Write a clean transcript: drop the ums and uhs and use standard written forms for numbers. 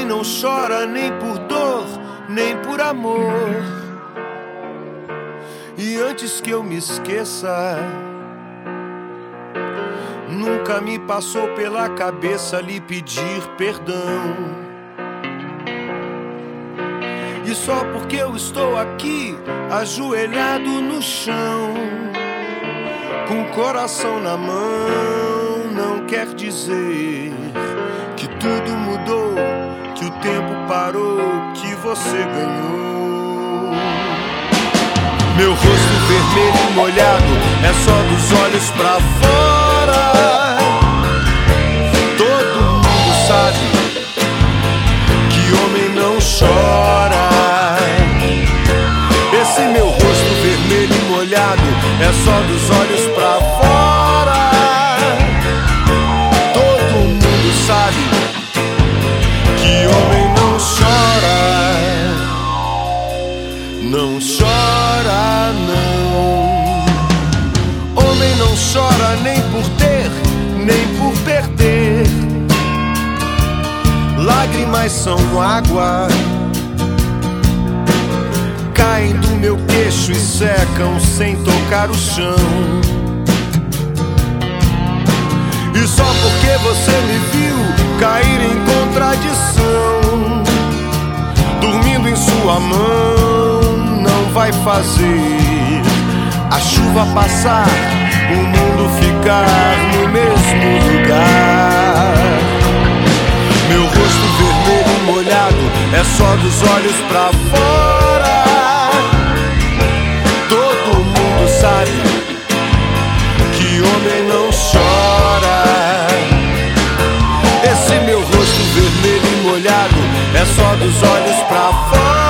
homem não chora nem por dor, nem por amor. E antes que eu me esqueça, nunca me passou pela cabeça lhe pedir perdão. E só porque eu estou aqui, ajoelhado no chão, com o coração na mão, não quer dizer que tudo mudou, que o tempo parou, que você ganhou. Meu rosto vermelho e molhado é só dos olhos pra fora. Todo mundo sabe que homem não chora. Esse meu rosto vermelho e molhado é só dos olhos pra fora. Todo mundo sabe que homem não chora. Não chora, não. Homem não chora nem por ter, nem por perder. Lágrimas são água, caem do meu queixo e secam sem tocar o chão. E só porque você me viu cair em contradição, dormindo em sua mão, não vai fazer a chuva passar, o mundo ficar no mesmo lugar. Meu rosto vermelho e molhado é só dos olhos pra fora. Todo mundo sabe que homem não chora. Esse meu rosto vermelho e molhado é só dos olhos pra fora.